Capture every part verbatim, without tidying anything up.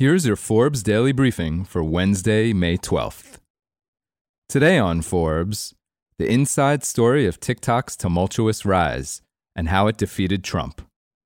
Here's your Forbes Daily Briefing for Wednesday, May twelfth. Today on Forbes, the inside story of TikTok's tumultuous rise and how it defeated Trump.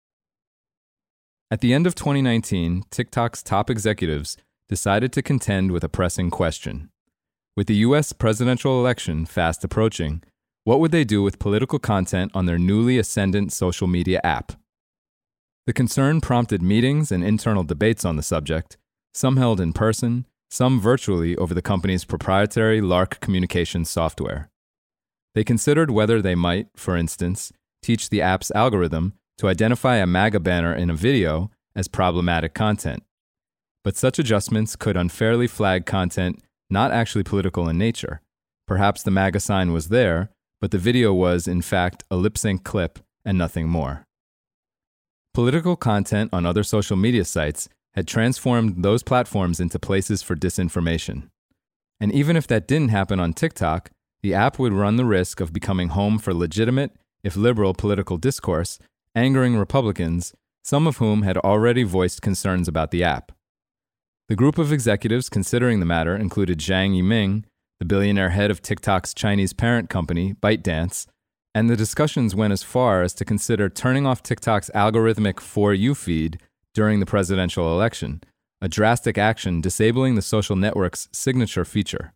At the end of twenty nineteen, TikTok's top executives decided to contend with a pressing question. With the U S presidential election fast approaching, what would they do with political content on their newly ascendant social media app? The concern prompted meetings and internal debates on the subject, some held in person, some virtually over the company's proprietary Lark communications software. They considered whether they might, for instance, teach the app's algorithm to identify a MAGA banner in a video as problematic content. But such adjustments could unfairly flag content not actually political in nature. Perhaps the MAGA sign was there, but the video was, in fact, a lip-sync clip and nothing more. Political content on other social media sites had transformed those platforms into places for disinformation. And even if that didn't happen on TikTok, the app would run the risk of becoming home for legitimate, if liberal, political discourse, angering Republicans, some of whom had already voiced concerns about the app. The group of executives considering the matter included Zhang Yiming, the billionaire head of TikTok's Chinese parent company, ByteDance, and the discussions went as far as to consider turning off TikTok's algorithmic For You feed during the presidential election, a drastic action disabling the social network's signature feature.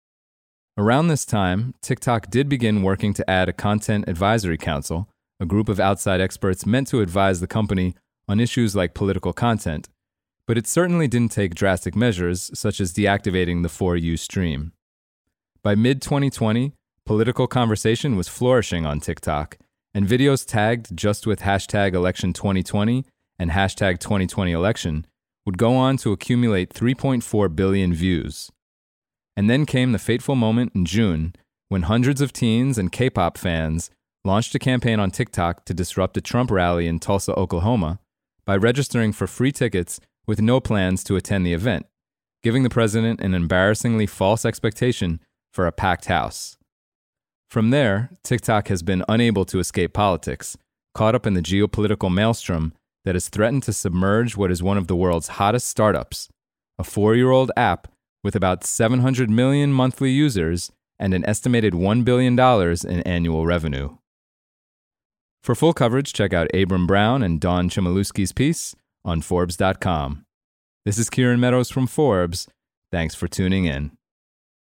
Around this time, TikTok did begin working to add a Content Advisory Council, a group of outside experts meant to advise the company on issues like political content, but it certainly didn't take drastic measures such as deactivating the For You stream. By mid twenty twenty, political conversation was flourishing on TikTok, and videos tagged just with hashtag election twenty twenty and hashtag twenty twenty election would go on to accumulate three point four billion views. And then came the fateful moment in June when hundreds of teens and K-pop fans launched a campaign on TikTok to disrupt a Trump rally in Tulsa, Oklahoma, by registering for free tickets with no plans to attend the event, giving the president an embarrassingly false expectation for a packed house. From there, TikTok has been unable to escape politics, caught up in the geopolitical maelstrom that has threatened to submerge what is one of the world's hottest startups, a four-year-old app with about seven hundred million monthly users and an estimated one billion dollars in annual revenue. For full coverage, check out Abram Brown and Dawn Chmielewski's piece on Forbes dot com. This is Kieran Meadows from Forbes. Thanks for tuning in.